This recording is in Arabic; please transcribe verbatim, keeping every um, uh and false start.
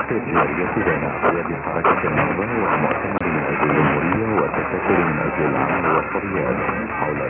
العلاقات التجارية بين أقوياء حركة النهضة والمؤتمر من أجل الجمهورية والتكتل من أجل العمل والحريات.